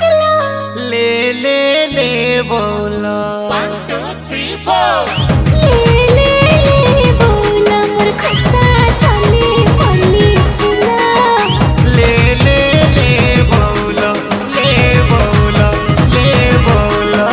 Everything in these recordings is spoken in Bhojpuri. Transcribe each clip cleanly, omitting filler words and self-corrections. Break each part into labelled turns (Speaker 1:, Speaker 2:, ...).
Speaker 1: खेला
Speaker 2: ले बोला
Speaker 3: 1 2 3 4
Speaker 1: ले बोला मोर खसा तले पली फुला
Speaker 2: ले बोला ले बोला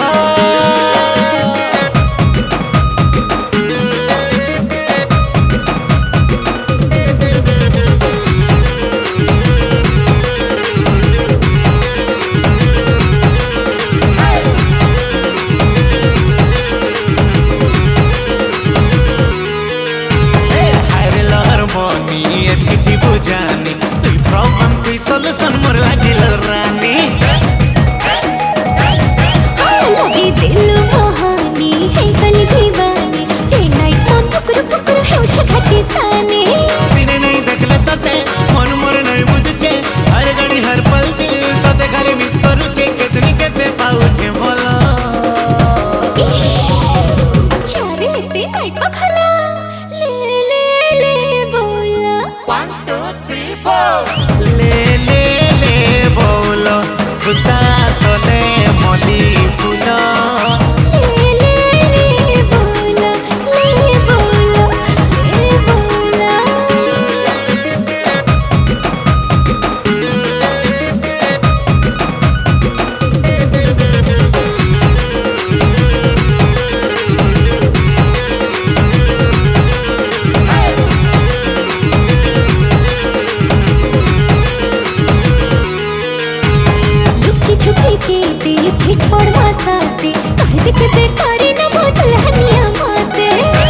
Speaker 2: एतकी बुझानी तुई प्रॉब्लम तुई सॉल्यूशन मोर लागिल रानी
Speaker 1: लगी दिल मोहानी है कल दीवानी डे नाइट मन पुकुर है छखटी सानी
Speaker 2: दिने नहीं देखले तते मन मोर नहीं बुझुचे हर घड़ी हर पल दिल तते खाली मिस करूचे केतनी केते पाउचे बोला
Speaker 1: चारे ते नाइट पखला ले बोला
Speaker 3: 1 2 3 4
Speaker 2: ले बोला गुस्सा तोले मोली फूला
Speaker 1: ले बोला छुपी के दे फिट पड़ मासाते कह देखे बेकारी न बोतल हनिया माते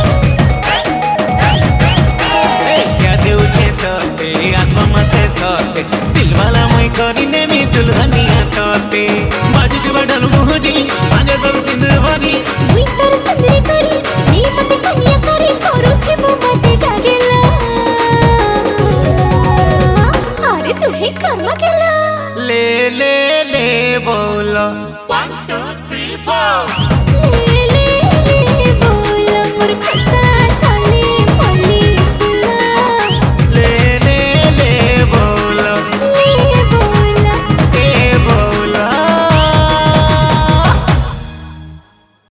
Speaker 2: क्या देउचे तोते आसमा मसे सोते दिल वाला मैं करी ने मी दुल्हनिया तोते बाजू दी बडल मोहरी आगे तोर सिंदूर भरी
Speaker 1: मुई तर संदरी करी नी मते कनिया करी करो थे वो मते डागेला अरे तू ही कर्मा केला
Speaker 2: ले बोला
Speaker 3: 1 2 3 4